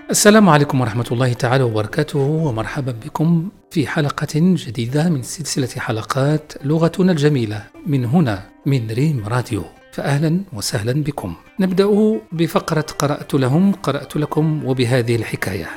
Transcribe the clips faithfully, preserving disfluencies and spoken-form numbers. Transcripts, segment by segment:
السلام عليكم ورحمة الله تعالى وبركاته، ومرحبا بكم في حلقة جديدة من سلسلة حلقات لغتنا الجميلة من هنا من ريم راديو. فأهلا وسهلا بكم. نبدأ بفقرة قرأت لهم قرأت لكم وبهذه الحكاية.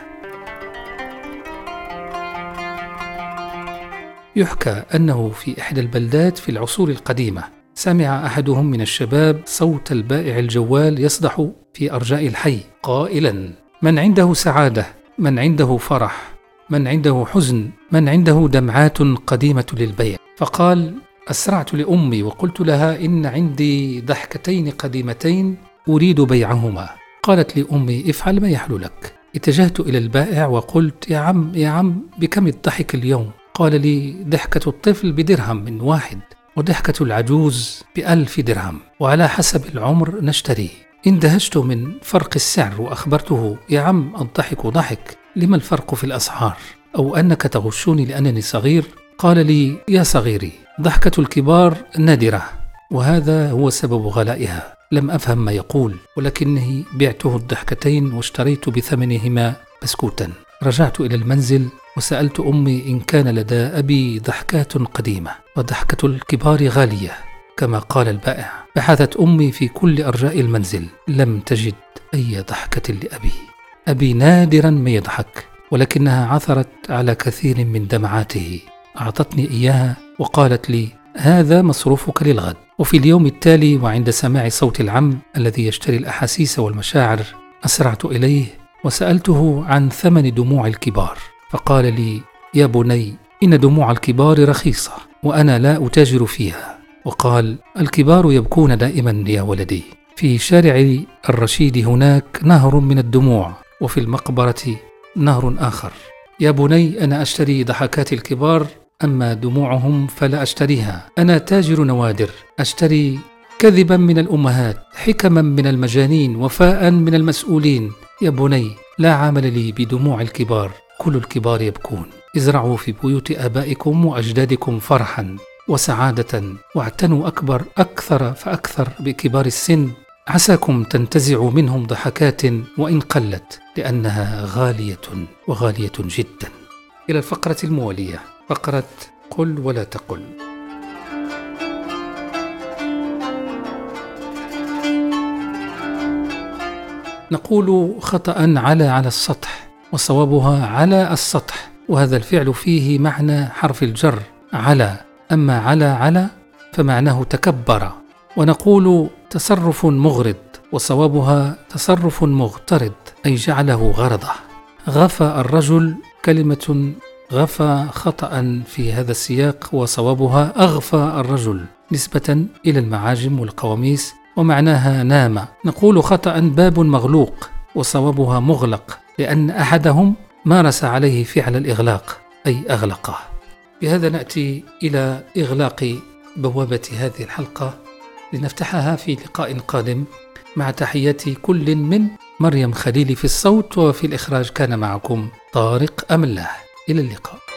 يحكى أنه في إحدى البلدات في العصور القديمة سمع أحدهم من الشباب صوت البائع الجوال يصدح في أرجاء الحي قائلا: من عنده سعادة، من عنده فرح، من عنده حزن، من عنده دمعات قديمة للبيع. فقال: أسرعت لأمي وقلت لها إن عندي ضحكتين قديمتين أريد بيعهما. قالت لي أمي: افعل ما يحلو لك. اتجهت إلى البائع وقلت: يا عم يا عم بكم الضحك اليوم؟ قال لي: ضحكة الطفل بدرهم من واحد، وضحكة العجوز بألف درهم، وعلى حسب العمر نشتري. اندهشت من فرق السعر وأخبرته: يا عم الضحك ضحك، لما الفرق في الأسعار؟ أو أنك تغشوني لأنني صغير؟ قال لي: يا صغيري، ضحكة الكبار نادرة، وهذا هو سبب غلائها. لم أفهم ما يقول، ولكني بعته الضحكتين واشتريت بثمنهما بسكوتا. رجعت إلى المنزل وسألت أمي إن كان لدى أبي ضحكات قديمة، وضحكة الكبار غالية كما قال البائع. بحثت أمي في كل أرجاء المنزل، لم تجد أي ضحكة لأبي. أبي نادرا ما يضحك، ولكنها عثرت على كثير من دمعاته. أعطتني إياها وقالت لي: هذا مصروفك للغد. وفي اليوم التالي وعند سماع صوت العم الذي يشتري الأحاسيس والمشاعر، أسرعت إليه وسألته عن ثمن دموع الكبار. فقال لي: يا بني، إن دموع الكبار رخيصة وأنا لا أتاجر فيها. وقال: الكبار يبكون دائما يا ولدي. في شارع الرشيد هناك نهر من الدموع، وفي المقبرة نهر آخر. يا بني، أنا أشتري ضحكات الكبار، أما دموعهم فلا أشتريها. أنا تاجر نوادر، أشتري كذبا من الأمهات، حكما من المجانين، وفاء من المسؤولين. يا بني، لا عمل لي بدموع الكبار، كل الكبار يبكون. ازرعوا في بيوت آبائكم وأجدادكم فرحا وسعادة، واعتنوا أكبر أكثر فأكثر بكبار السن، عساكم تنتزعوا منهم ضحكات وإن قلت، لأنها غالية وغالية جدا. إلى الفقرة الموالية، فقرة قل ولا تقل. نقول خطأ على على السطح، وصوابها على السطح، وهذا الفعل فيه معنى حرف الجر على. أما على على فمعناه تكبر. ونقول تصرف مغرض، وصوابها تصرف مغترض، أي جعله غرضه. غفى الرجل، كلمة غفى خطأ في هذا السياق، وصوابها أغفى الرجل نسبة إلى المعاجم والقواميس، ومعناها نام. نقول خطأ باب مغلوق، وصوابها مغلق، لأن أحدهم مارس عليه فعل الإغلاق أي أغلقه. بهذا نأتي إلى إغلاق بوابة هذه الحلقة، لنفتحها في لقاء قادم، مع تحيات كل من مريم خليلي في الصوت، وفي الإخراج كان معكم طارق أمله. إلى اللقاء.